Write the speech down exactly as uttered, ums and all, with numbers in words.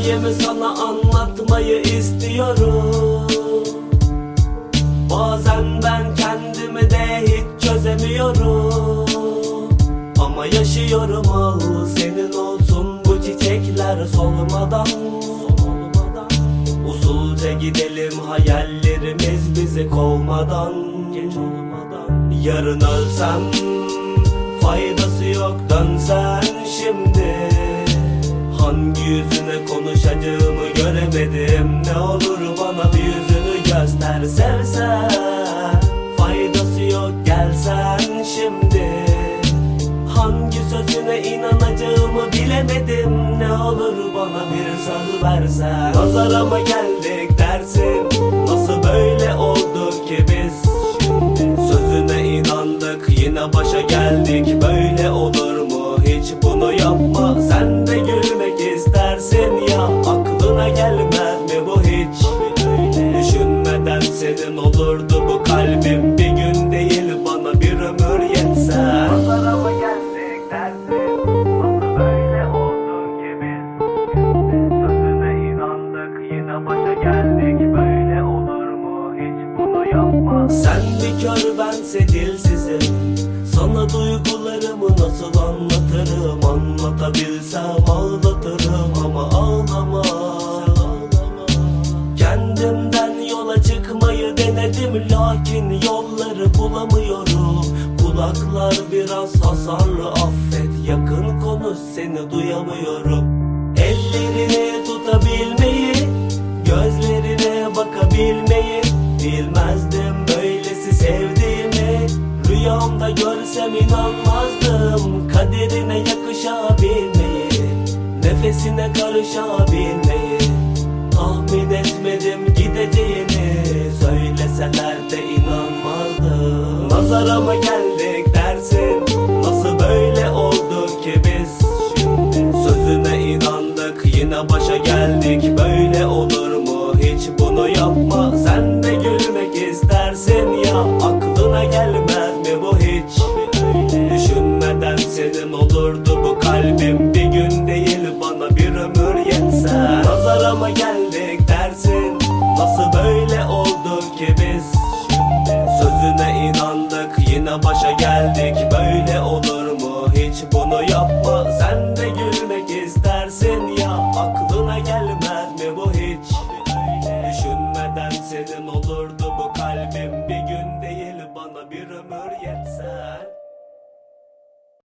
hikayemi sana anlatmayı istiyorum. Bazen ben kendimi de hiç çözemiyorum. Ama yaşıyorum, al senin olsun bu çiçekler solmadan. Usulca gidelim hayallerimiz bizi kovmadan. Geç olmadan. Yarın ölsem faydası yok, dönsen şimdi. Hangi yüzüne konuşacağımı göremedim. Ne olur bana bir yüzünü göster, sevsen. Faydası yok, gelsen şimdi. Hangi sözüne inanacağımı bilemedim. Ne olur bana bir söz versen. Nazara mı geldik dersin, nasıl böyle oldu ki biz? Şimdi sözüne inandık, yine başa geldik. Böyle olur mu hiç, bunu yapma. Sen de gülmek istersin ya, aklına gelmez mi bu hiç? Düşünmeden senin olurdu bu kalbim. Bir gün değil bana bir ömür yetse. Nazara mı geldik dersin, nasıl böyle oldu ki biz? Sözüne inandık, yine başa geldik. Böyle olur mu hiç, bunu yapma. Sen bir kör, bense dilsizim. Sana duygularımı nasıl anlatırım? Anlatabilsem ağlatırım ama ağlama. Kendimden yola çıkmayı denedim, lakin yolları bulamıyorum. Kulaklar biraz hasarlı, affet, yakın konuş, seni duyamıyorum. Ellerini tutabilmeyi, gözlerine bakabilmeyi bilmezdim böylesi sevdiğimi. Rüyamda görsem inanmazdım kaderine yakışabilmeyi, nefesine karışabilmeyi. Tahmin etmedim gideceğini, söyleseler de inanmazdım. Nazara mı geldik dersin,